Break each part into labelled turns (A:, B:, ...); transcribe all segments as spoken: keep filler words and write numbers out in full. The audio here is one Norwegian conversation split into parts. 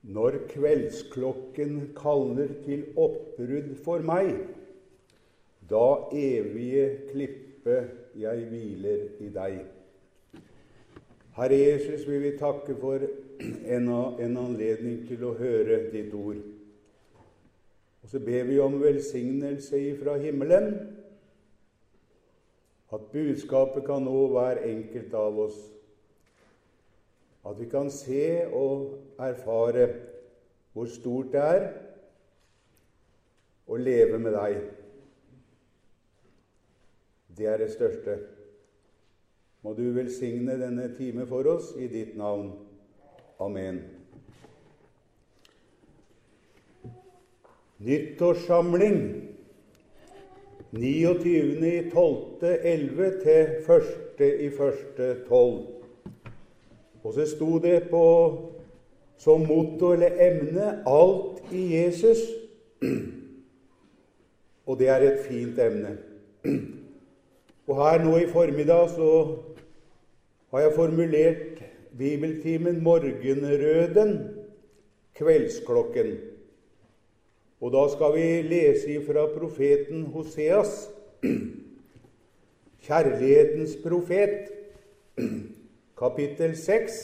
A: Når kveldsklokken kaller til oppbrudd for meg, da evige klippe jeg hviler i deg. Herre Jesus, vil vi takke for en, en anledning til å høre ditt ord. Og så ber vi om velsignelse fra himmelen, at budskapet kan nå hver enkelt av oss, at vi kan se og erfare hvor stort det er å leve med deg. Det er det største. Må du velsigne denne time for oss i ditt navn. Amen. Nyttårssamling niogtyvende i tolvte elleve til første i første tolv. Og så sto det på som motto eller emne alt i Jesus. Og det er et fint emne. Og her nå i formiddag så har jeg formulert bibeltimen morgenrøden, kveldsklokken. Og da skal vi lese fra profeten Hoseas, kjærlighetens profet, kapittel seks.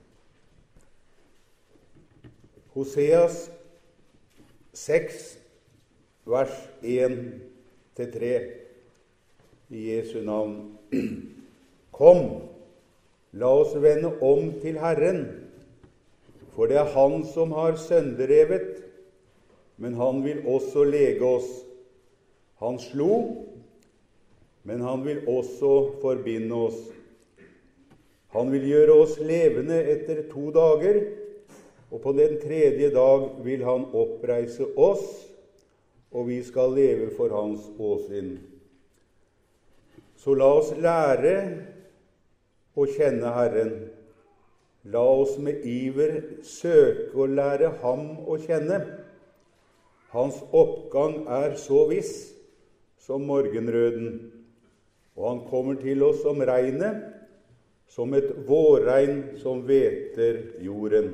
A: Hoseas seks, vers én til tre, i Jesu navn. Kom, la oss vende om til Herren, for det er Han som har sønderrevet, men Han vil også lege oss. Han slo, men Han vil også forbinde oss. Han vil gjøre oss levende etter to dager, og på den tredje dag vil Han oppreise oss, og vi skal leve for Hans åsyn. Så la oss lære å kjenne Herren. La oss med iver søke å lære Ham å kjenne. Hans oppgang er så viss som morgenrøden, og Han kommer til oss som regnet, som et vårregn som hveter jorden.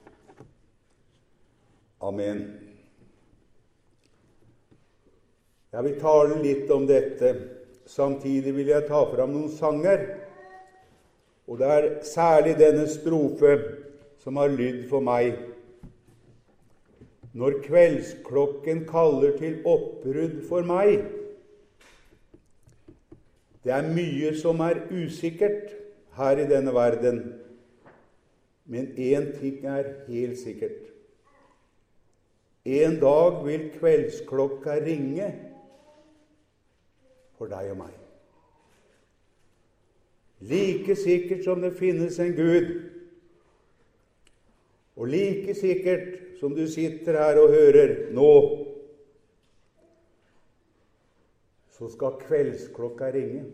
A: Amen. Jeg vil tale litt om dette. Samtidig vil jeg ta fram noen sanger. Og det er særlig denne strofe som har lydd for meg. Når kveldsklokken kaller til oppbrudd for meg. Det er mye som er usikkert her i denne verden, men én ting er helt sikkert. En dag vil kveldsklokka ringe for deg og meg. Like sikkert som det finnes en Gud, og like sikkert som du sitter her og hører nå, så skal kveldsklokka ringe.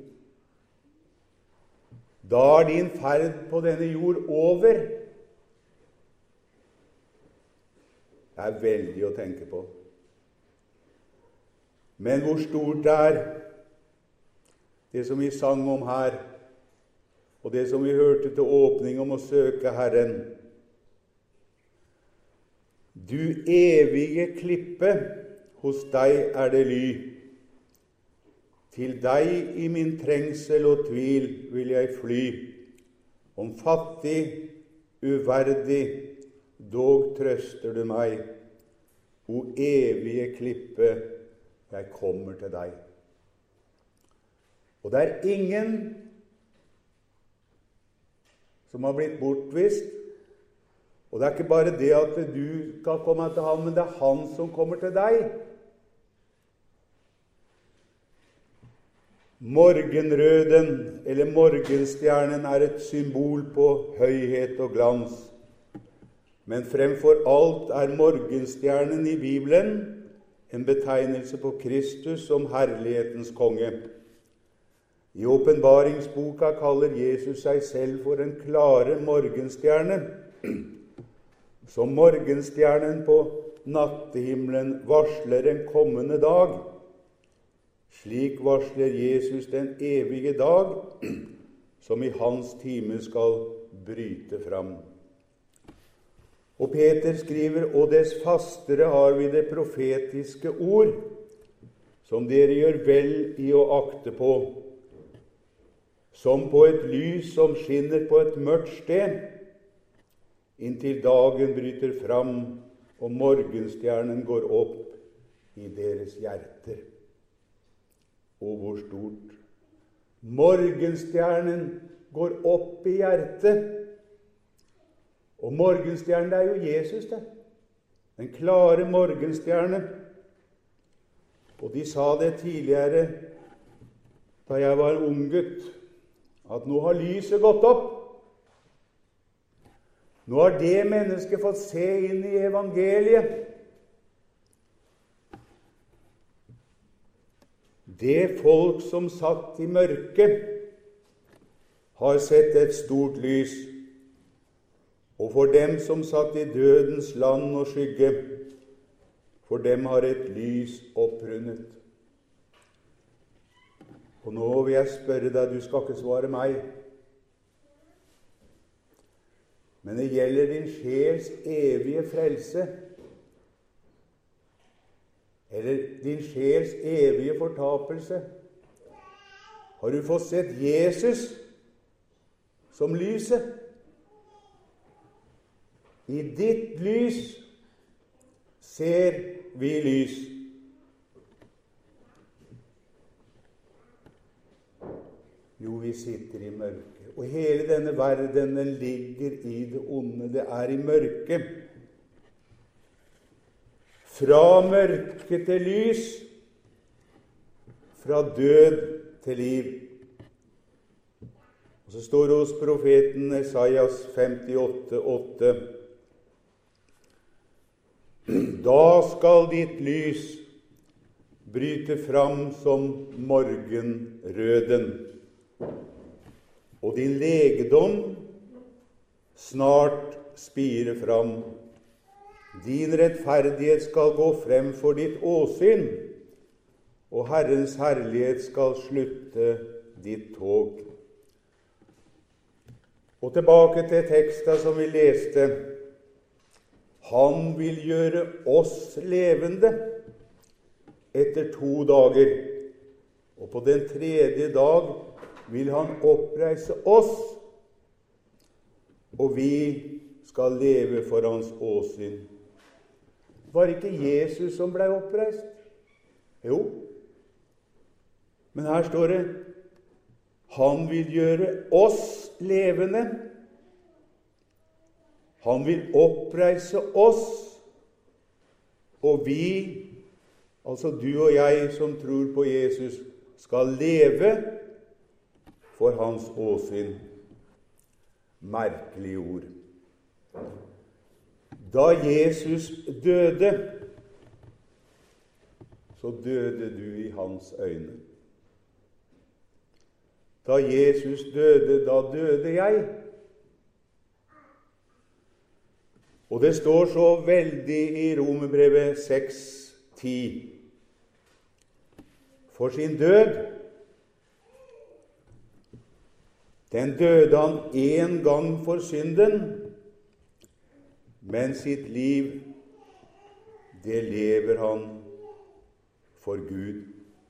A: Da er din ferd på denne jord over. Det er veldig å tenke på. Men hvor stort det er, det som vi sang om her, og det som vi hørte til åpning om å søke Herren. Du evige klippe, hos deg er det ly. Til deg i min trengsel og tvil vil jeg fly. Om fattig, uverdig, dog trøster du meg. O evige klippe, jeg kommer til deg. Og det er ingen som har blitt bortvist. Og det er ikke bare det at du skal komme til ham, men det er han som kommer til deg. Morgenrøden, eller morgenstjernen, er et symbol på høyhet og glans. Men fremfor alt er morgenstjernen i Bibelen en betegnelse på Kristus som herlighetens konge. I åpenbaringsboka kaller Jesus seg selv for en klare morgenstjerne. Som morgenstjernen på nattehimmelen varsler en kommende dag. Slik varsler Jesus den evige dag, som i hans time skal bryte fram. Og Peter skriver, og dess fastere har vi det profetiske ord, som dere gjør vel i å akte på, som på et lys som skinner på et mørkt sted, inntil dagen bryter fram, og morgenstjernen går opp i deres hjerter. Og hvor stort! Morgenstjernen går opp i hjertet. Og morgenstjernen, det er jo Jesus, det. Den klare morgenstjerne. Og de sa det tidligere, da jeg var ung gutt, at nå har lyset gått opp. Nå har det mennesket fått se inn i evangeliet. Det folk som satt i mørket, har sett et stort lys. Og for dem som satt i dødens land og skygge, for dem har et lys opprundet. Og nå vil jeg spørre deg, du skal ikke svare meg, men det gjelder din sjels evige frelse, eller din sjels evige fortapelse. Har du fått sett Jesus som lyset? I ditt lys ser vi lys. Jo, vi sitter i mørket. Og hele denne verden, den ligger i det onde. Det er i mørket. Fra mørke til lys, fra død til liv. Og så står det hos profeten Esaias femtiåtte åtte. Da skal ditt lys bryte fram som morgenrøden, og din legedom snart spire fram. Din rettferdighet skal gå frem for ditt åsyn, og Herrens herlighet skal slutte ditt tog. Og tilbake til teksten som vi leste. Han vil gjøre oss levende etter to dager, og på den tredje dag vil han oppreise oss, og vi skal leve for hans åsyn. Var ikke Jesus som ble oppreist? Jo. Men her står det, han vil gjøre oss levende. Han vil oppreise oss, og vi, altså du og jeg som tror på Jesus, skal leve for hans åsyn. Merkelig ord. Da Jesus døde, så døde du i hans øyne. Da Jesus døde, da døde jeg. Og det står så veldig i Romerbrevet seks ti. For sin død, den døde han en gang for synden, men sitt liv, det lever han for Gud.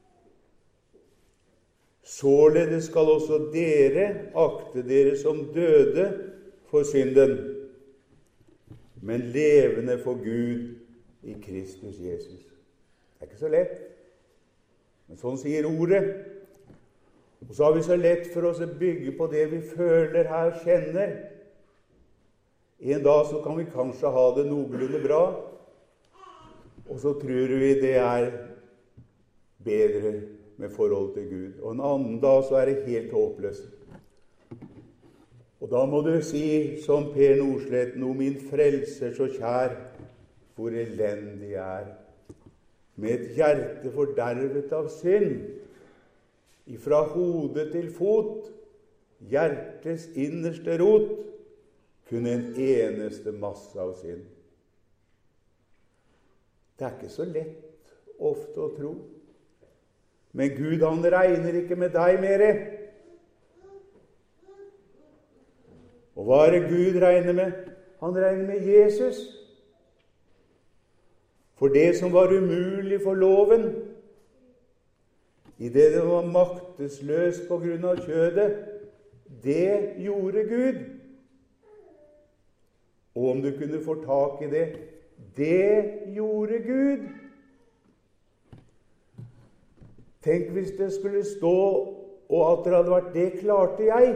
A: Således skal også dere akte dere som døde for synden, men levende for Gud i Kristus Jesus. Det er ikke så lett, men sånn sier ordet. Og så har vi så lett for oss å bygge på det vi føler her, kjenner. En dag så kan vi kanskje ha det noenlunde bra, og så tror vi det er bedre med forhold til Gud. Og en annen dag så er det helt håpløst. Og da må du si, som Per Nordsletten, «O min frelser så kjær, hvor elendig jeg er, med et hjerte fordervet av synd, ifra hode til fot, hjertes innerste rot, kun en eneste masse av synd.» Det er ikke så lett ofte å tro. Men Gud, han regner ikke med deg mere. Og hva er det Gud regner med? Han regner med Jesus. For det som var umulig for loven, i det det var maktesløs på grunn av kjødet, det gjorde Gud. Og om du kunne få tak i det, det gjorde Gud. Tenk hvis det skulle stå, og at det hadde vært det klarte jeg.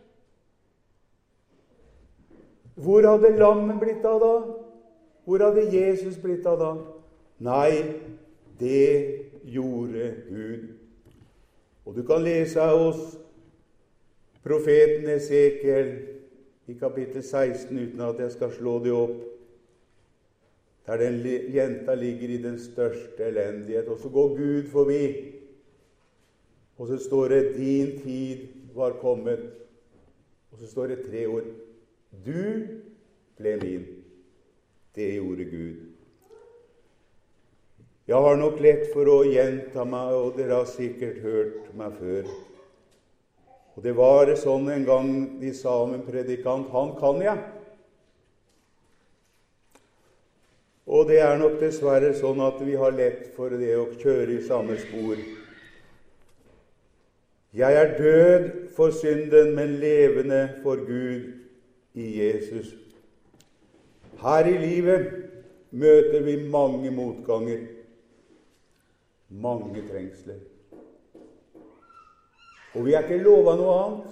A: Hvor hadde lammet blitt av da? Hvor hadde Jesus blitt av da? Nei, det gjorde Gud. Og du kan lese av oss profeten Esekiel i kapittel seksten, uten at jeg skal slå det opp, der den jenta ligger i den største elendighet, og så går Gud forbi, og så står det, din tid var kommet, og så står det tre ord, du ble min. Det gjorde Gud. Jeg har nok lett for å gjenta meg, og dere har sikkert hørt meg før. Og det var sånn en gang de sa om en predikant, han kan jeg. Og det er nok dessverre sånn at vi har lett for det å kjøre i samme spor. Jeg er død for synden, men levende for Gud i Jesus. Her i livet møter vi mange motganger, mange trengsler. Og vi er ikke lovet noe annet.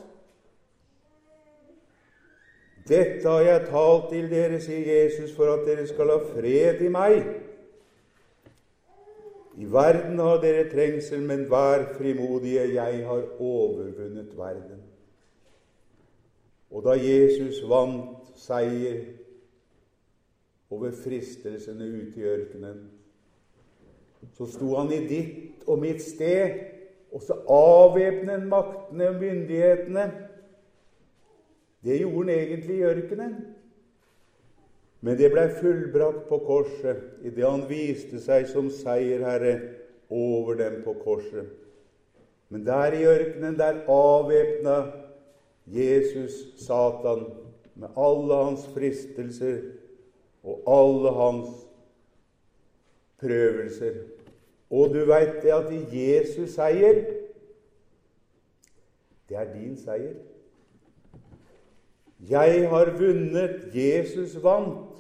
A: Dette har jeg talt til dere, sier Jesus, for at dere skal ha fred i meg. I verden har dere trengsel, men vær frimodige, jeg har overvunnet verden. Og da Jesus vant seier over fristelsene ute i ørkenen, så sto han i ditt og mitt sted, og så avvæpnet maktene og myndighetene. Det gjorde han egentlig i ørkenen. Men det ble fullbrakt på korset, i det han viste seg som seierherre over dem på korset. Men der i ørkenen, der avvæpnet Jesus Satan med alle hans fristelser og alle hans prøvelser. Og du vet det at Jesus seier, det er din seier. Jeg har vunnet, Jesus vant.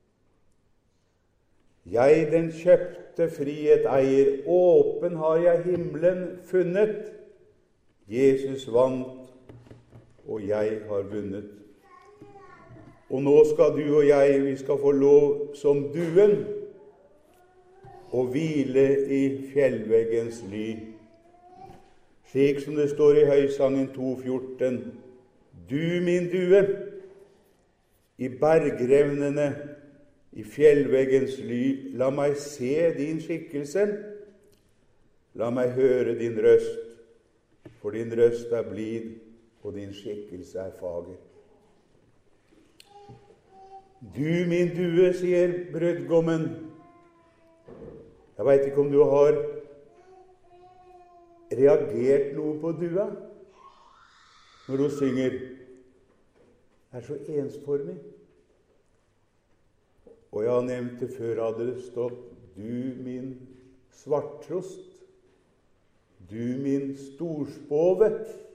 A: Jeg den kjøpte frihet eier, åpen har jeg himmelen funnet. Jesus vant, og jeg har vunnet. Og nå skal du og jeg, vi skal få lov som duen, og hvile i fjellveggens ly. Slik som det står i Høysangen to fjorten. Du, min due, i bergrevnene, i fjellveggens ly, la meg se din skikkelse, la meg høre din røst, for din røst er blid, og din skikkelse er fager. Du, min due, sier brudgommen. Jeg vet ikke om du har reagert noe på dua når hun synger. Det er så ensformig. Og jeg har nevnt det før, hadde det stått du min svarttrost, du min storspove.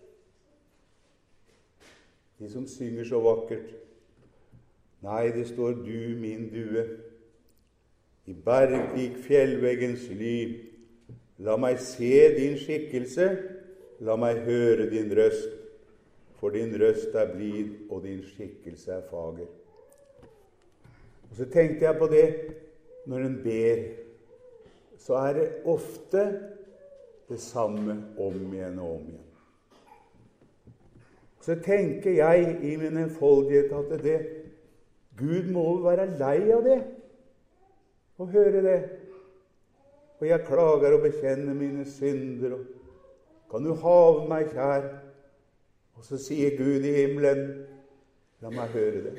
A: De som synger så vakkert. Nei, det står du min due. I berg gikk fjellveggens ly. La meg se din skikkelse, la meg høre din røst. For din røst er blid, og din skikkelse er fager. Og så tenkte jeg på det, når en ber, så er det ofte det samme om igjen og om igjen. Så tenker jeg i min enfoldighet at det, Gud må være lei av det, og høre det. Og jeg klager og bekjenner mine synder, og kan du have meg kjær? Og så sier Gud i himmelen, la meg høre det.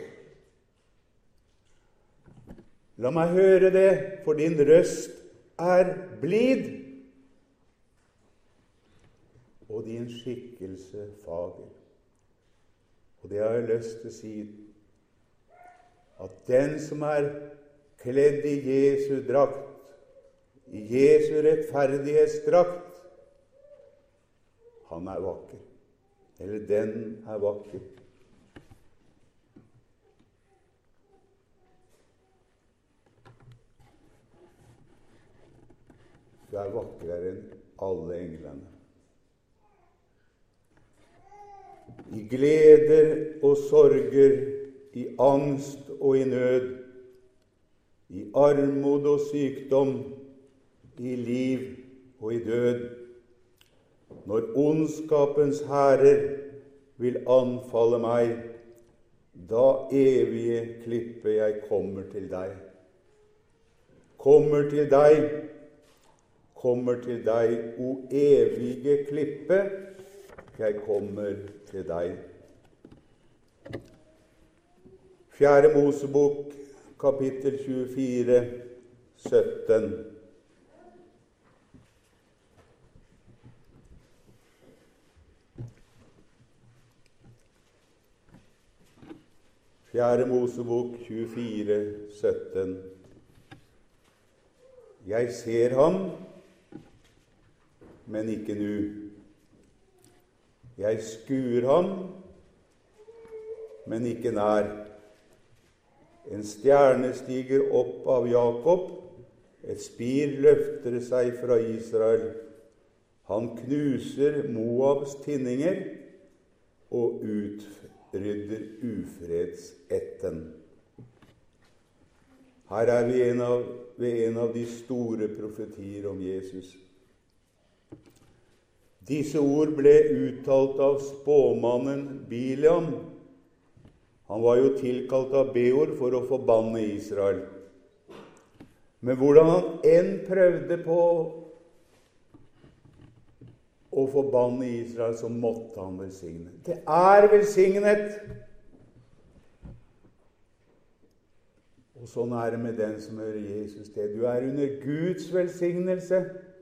A: La meg høre det, for din røst er blid, og din skikkelse fager. Og det har jeg lyst til å si. at den som er kledd i Jesu drakt, i Jesu rettferdighetsdrakt, han er vakker. Eller den er vakker. Du er vakrere enn alle englene. I gleder og sorger, i angst og i nød, i armod og sykdom, i liv og i død. Når ondskapens hærer vil anfalle meg, da evige klippe jeg kommer til deg. Kommer til deg, kommer til deg, o evige klippe, jeg kommer til deg. Fjerde Mosebok, kapittel tjuefire, sytten. Fjerde Mosebok tjuefire, sytten. Jeg ser ham, men ikke nu. Jeg skuer ham, men ikke nær. En stjerne stiger opp av Jakob, et spir løfter seg fra Israel. Han knuser Moabs tinninger og utrydder ufredsetten. Her er vi en av, ved en av de store profetier om Jesus. Disse ord ble uttalt av spåmannen Biliam. Han var jo tilkalt av Beor for å forbanne Israel. Men hvordan han enn prøvde på å forbanne Israel, så måtte han velsigne. Det er velsignet! Og sånn er det med den som hører Jesus til. Du er under Guds velsignelse.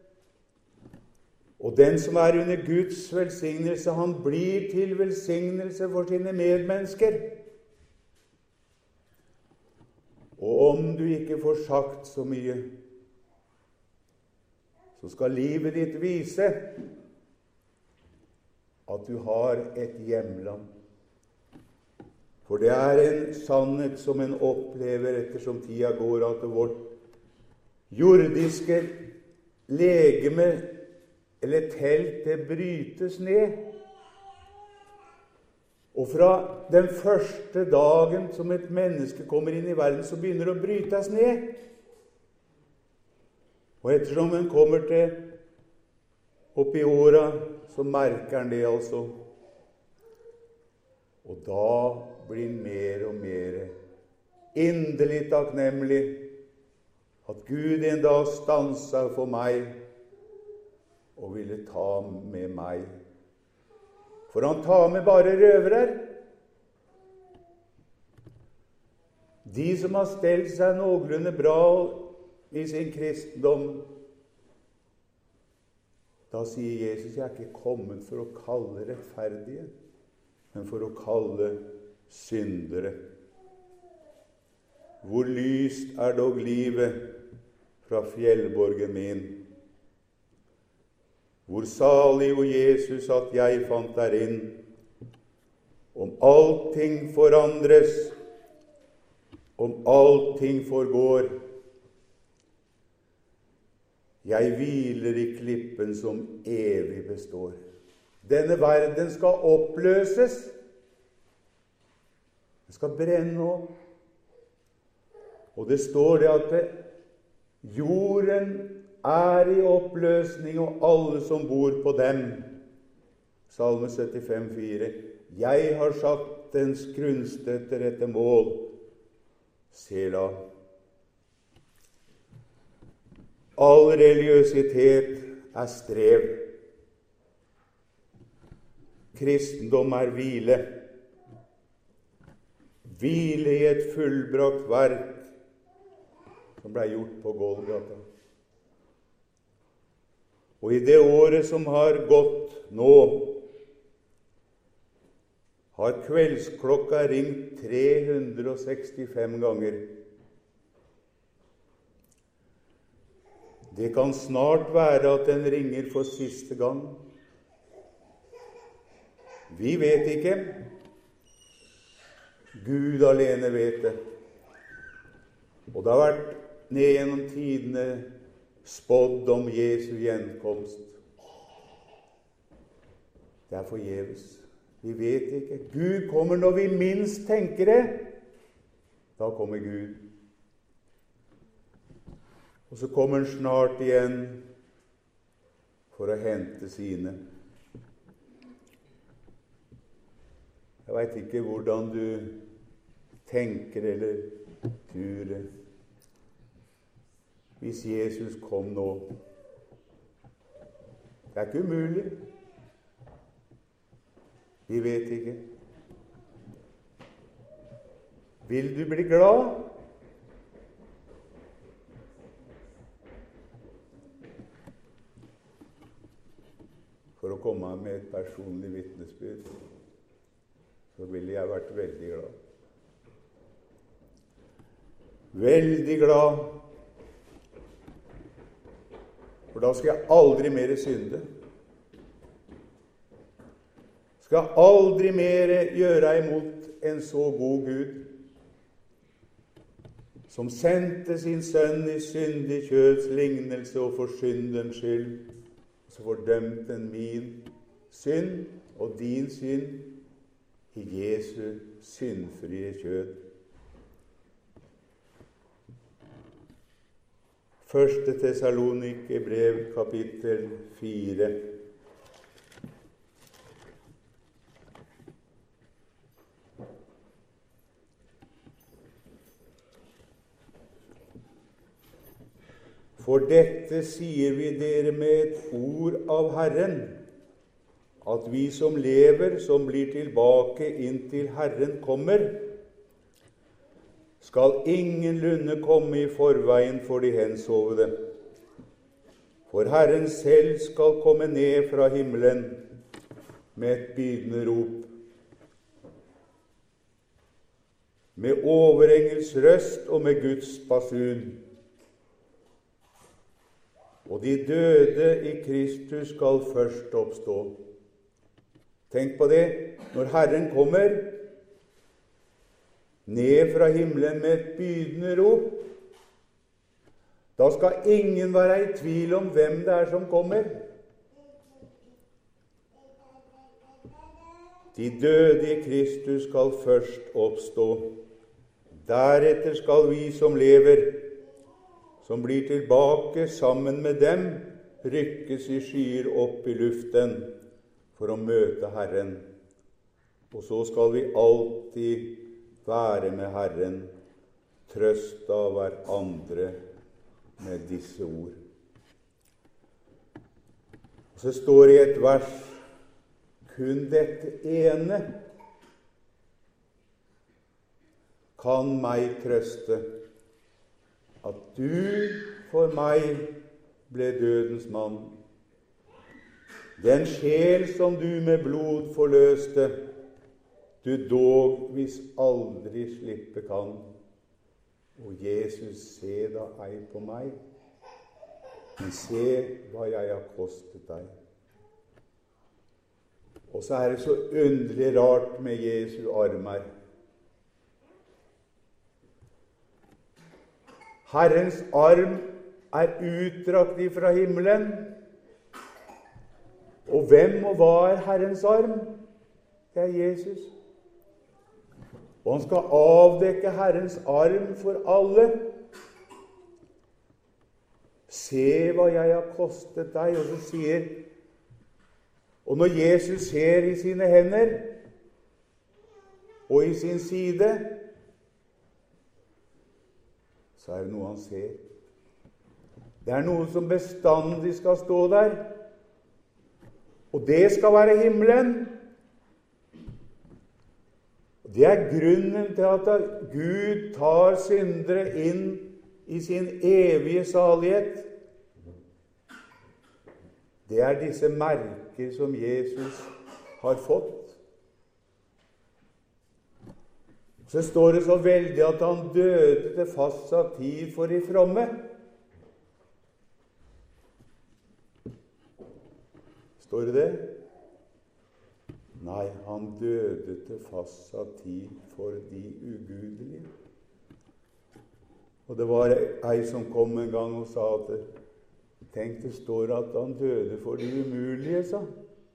A: Og den som er under Guds velsignelse, han blir til velsignelse for sine medmennesker. Og om du ikke får sagt så mye, så skal livet ditt vise at du har et hjemland. For det er en sannhet som en opplever ettersom tida går, at vårt jordiske legeme eller telt, det brytes ned. Og fra den første dagen som et menneske kommer inn i verden, så begynner det å brytes ned. Og ettersom en kommer til opp i åra, så merker han det altså. Og da blir han mer og mer inderlig takknemlig at Gud en dag stanset for meg og ville ta med meg. For han tar med bare røvere. De som har stelt seg noenlunde bra i sin kristendom. Da sier Jesus, jeg er ikke kommet for å kalle rettferdige, men for å kalle syndere. Hvor lyst er dog livet fra fjellborgen min. Hvor salig, o Jesus, at jeg fant der inn. Om allting forandres, om allting forgår. Jeg hviler i klippen som evig består. Denne verden skal oppløses. Den skal brenne opp. Og det står det at det, jorden er i oppløsning, og alle som bor på dem. Salme syttifem, fire. Jeg har satt dens grunnstøtter etter mål. Sela. All religiøsitet er strev. Kristendom er hvile. Hvile i et fullbrakt verk som ble gjort på Golgata. Og i det året som har gått nå, har kveldsklokka ringt tre hundre og sekstifem ganger. Det kan snart være at den ringer for siste gang. Vi vet ikke. Gud alene vet det. Og det har vært ned gjennom tidene spådd om Jesu gjenkomst. Det er forgjeves. Vi vet ikke. Gud kommer når vi minst tenker det. Da kommer Gud. Og så kommer han snart igjen for å hente sine. Jeg vet ikke hvordan du tenker eller tror det. Hvis Jesus kom nå. Det er ikke umulig. Vi vet ikke. Vil du bli glad? For å komme med et personlig vitnesbyrd, så ville jeg vært veldig glad. Veldig glad. For da skal jeg aldri mer synde. Skal aldri mer gjøre imot en så god Gud, som sendte sin sønn i syndig kjøds lignelse og for syndens skyld, så fordømte den min synd og din synd i Jesu syndfrie kjød. Første Tessalonike brev, kapittel fire. For dette sier vi dere med et ord av Herren, at vi som lever, som blir tilbake inntil Herren kommer, skal ingenlunde komme i forveien for de hensovede. For Herren selv skal komme ned fra himmelen med et bydende rop, med overengels røst og med Guds basun. Og de døde i Kristus skal først oppstå. Tenk på det, når Herren kommer ned fra himmelen med et bydende rop, da skal ingen være i tvil om hvem det er som kommer. De døde i Kristus skal først oppstå. Deretter skal vi som lever, som blir tilbake sammen med dem, rykkes i skyer opp i luften for å møte Herren. Og så skal vi alltid være med Herren, trøst av hverandre med disse ord. Og så står det i et vers, kun dette ene kan meg trøste, at du for meg ble dødens mann. Den sjel som du med blod forløste, du dog hvis aldri slippe kan. Og Jesus, se da ei på meg, men se hva jeg har kostet deg. Og så er det så underlig rart med Jesu armer. Herrens arm er utdrakt ifra himmelen. Og hvem og hva er Herrens arm? Det er Jesus. Og han skal avdekke Herrens arm for alle. Se hva jeg har kostet deg. Og så sier, og når Jesus ser i sine hender og i sin side, så er det noe han ser. Det er noe som bestandig skal stå der. Og det skal være himmelen. Det er grunnen til at Gud tar syndere inn i sin evige salighet. Det er disse merker som Jesus har fått. Så står det så veldig at han døde til fastsatt tid for de fromme. Står det det? Nei, han døde til fastsatt tid for de ugudelige. Og det var ei som kom en gang og sa at tenk, det står at han døde for de umulige, sa.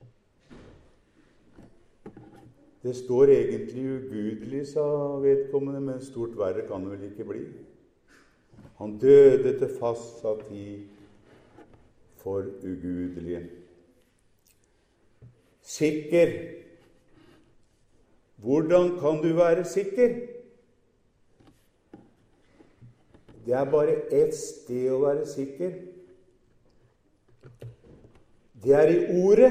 A: Det står egentlig ugudelig, sa vedkommende, men stort verre kan det vel ikke bli. Han døde til fastsatt tid for ugudelige. Sikker. Hvordan kan du være sikker? Det er bare ett sted å være sikker. Det er i ordet,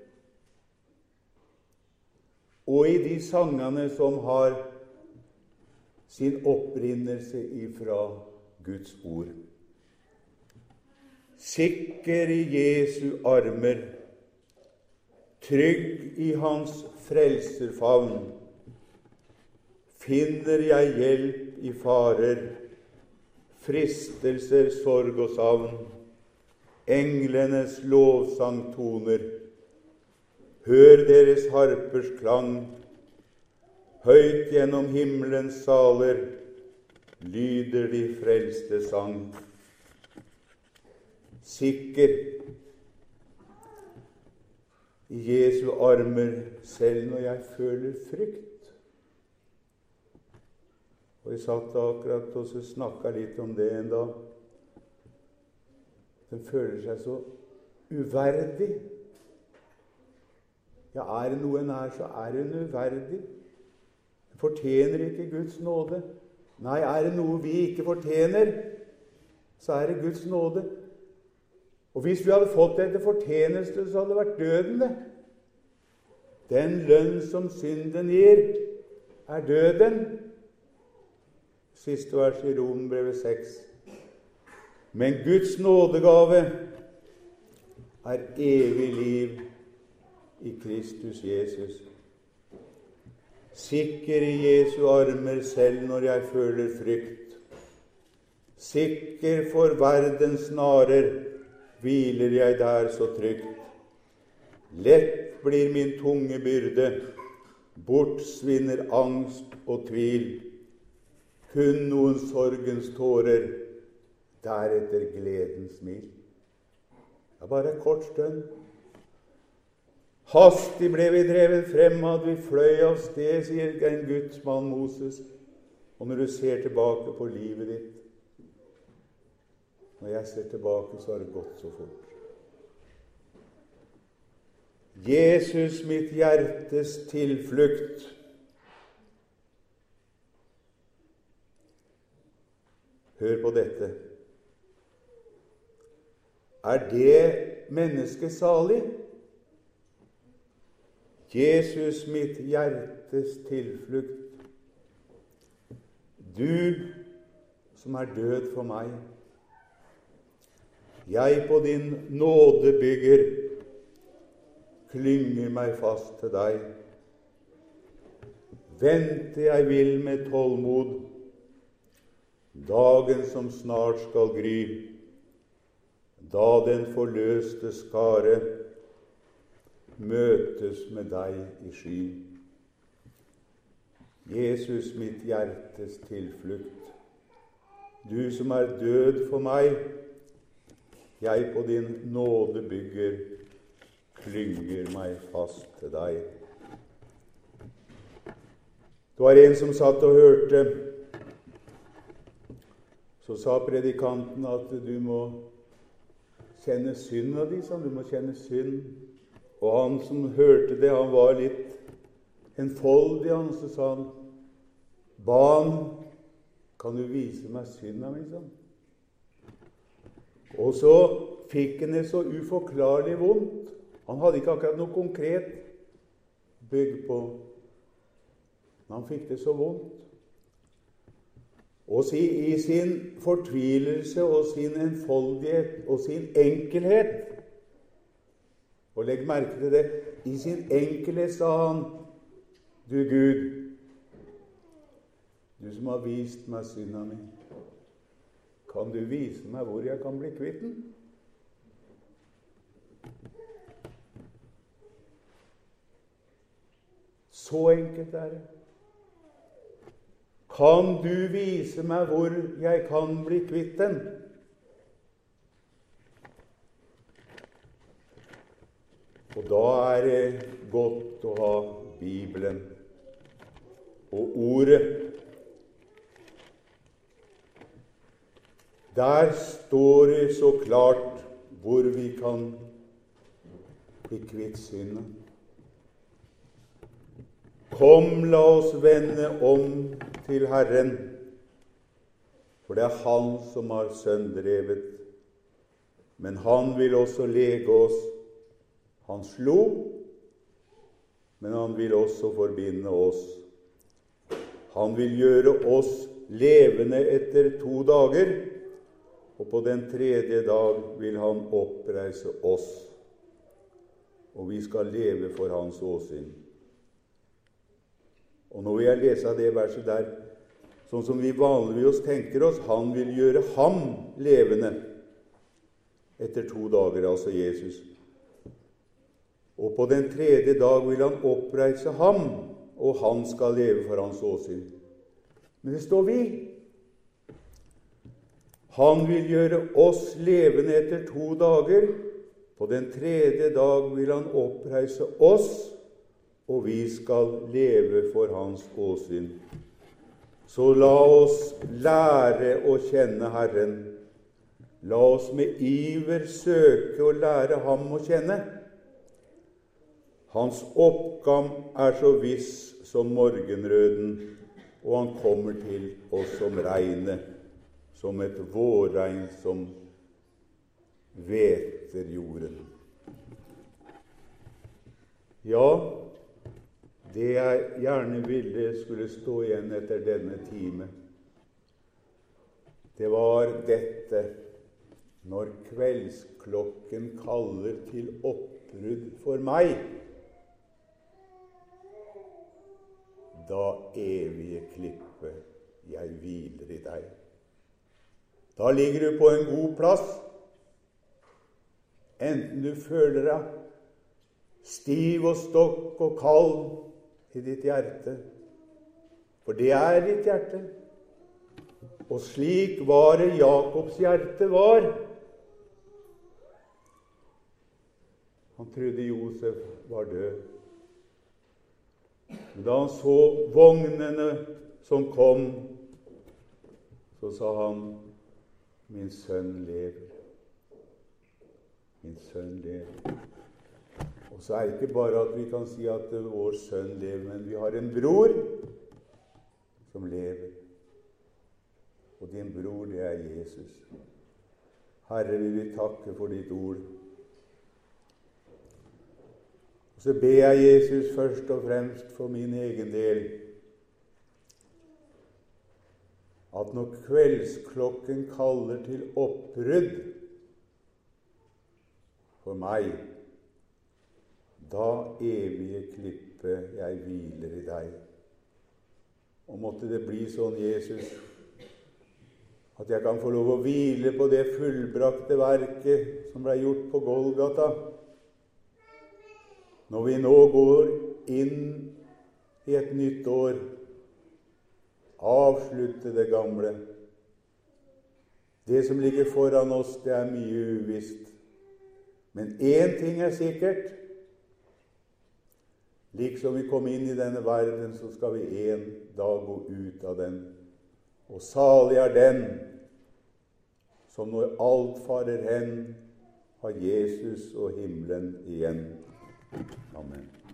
A: og i de sangene som har sin opprinnelse ifra Guds ord. Sikker i Jesu armer, trygg i hans frelserfavn, finner jeg hjelp i farer, fristelser, sorg og savn, englenes lovsangtoner. Hør deres harpers klang, høyt gjennom himmelens saler, lyder de frelste sang. Sikker i Jesu armer, selv når jeg føler frykt. Og jeg satt akkurat og så snakket litt om det en dag. Den føler seg så uverdig. Ja, er det noen her, så er hun uverdig. Den fortjener ikke Guds nåde. Nei, er det noe vi ikke fortjener, så er det Guds nåde. Og hvis vi hadde fått det til fortjeneste, så hadde det vært døden, det. Den lønn som synden gir, er døden. Siste vers i Romerbrevet seks. Men Guds nådegave er evig liv i Kristus Jesus. Sikker i Jesu armer selv når jeg føler frykt. Sikker for verdens narer hviler jeg der så trygt. Lett blir min tunge byrde, bortsvinner angst og tvil. Kun noen sorgens tårer, deretter gledens smil. Det er bare et kort stund. Hastig ble vi drevet frem, at vi fløy av sted, sier en Guds mann Moses. Og når du ser tilbake på livet ditt, når jeg ser tilbake, så har det gått så fort. Jesus, mitt hjertes tilflukt. Hør på dette. Er det mennesket salig? Jesus, mitt hjertes tilflukt. Du som er død for meg. Jeg på din nåde bygger, klynger meg fast til deg. Vente jeg vil med tålmod, dagen som snart skal gry, da den forløste skare møtes med deg i sky. Jesus, mitt hjertes tilflukt, du som er død for meg, jeg på din nåde bygger, klynger meg fast til deg. Det var en som satt og hørte. Så sa predikanten at du må kjenne synd av de, sånn. Du må kjenne synd. Og han som hørte det, han var litt enfoldig, han, så sa han, barn, kan du vise meg synd av meg, sånn? Og så fikk han det så uforklarlig vondt. Han hadde ikke akkurat noe konkret bygg på, men han fikk det så vondt. Og i sin fortvilelse og sin enfoldighet og sin enkelhet, og legg merke til det, i sin enkelhet sa han, du Gud, Du som har vist meg synda mi, kan du vise meg hvor jeg kan bli kvitt den? Så enkelt er det. Kan du vise meg hvor jeg kan bli kvitt den? Og da er det godt å ha Bibelen og Ordet. Der står det så klart hvor vi kan bli kvitt synden. Kom, la oss vende om til Herren, for det er Han som har sønndrevet, men Han vil også lege oss. Han slo, men Han vil også forbinde oss. Han vil gjøre oss levende etter to dager, og på den tredje dag vil Han oppreise oss, og vi skal leve for Hans åsyn. Og nå vil jeg lese av det verset der, sånn som vi vanligvis tenker oss. Han vil gjøre ham levende etter to dager, altså Jesus. Og på den tredje dag vil Han oppreise ham, og han skal leve for Hans åsyn. Men det står vi. Han vil gjøre oss levende etter to dager. På den tredje dag vil Han oppreise oss, og vi skal leve for Hans åsyn. Så la oss lære å kjenne Herren. La oss med iver søke å lære Ham å kjenne. Hans oppgang er så viss som morgenrøden, og Han kommer til oss som regnet, som et vårregn som hveter jorden. Ja, det jeg gjerne ville skulle stå igjen etter denne time, det var dette: når kveldsklokken kaller til oppbrudd for meg, da evige klippe jeg hviler i deg. Da ligger du på en god plass, enten du føler deg stiv og stokk og kald i ditt hjerte, for det er ditt hjerte. Og slik var det Jakobs hjerte var. Han trodde Josef var død. Men da han så vognene som kom, så sa han: min sønn lever. Min sønn lever. Og så er det ikke bare at vi kan si at vår sønn lever, men vi har en bror som lever. Og din bror, det er Jesus. Herre, vi vil takke for ditt ord. Og så ber jeg Jesus først og fremst for min egen del, at når kveldsklokken kaller til oppbrudd for meg, da evige klippe jeg hviler i deg. Og måtte det bli sånn, Jesus, at jeg kan få lov å hvile på det fullbrakte verket som ble gjort på Golgata, når vi nå går inn i et nytt år, avslutte det gamle. Det som ligger foran oss, det er mye uvisst. Men én ting er sikkert: liksom vi kom inn i denne verden, så skal vi en dag gå ut av den. Og salig er den som når alt farer hen, har Jesus og himmelen igjen. Amen.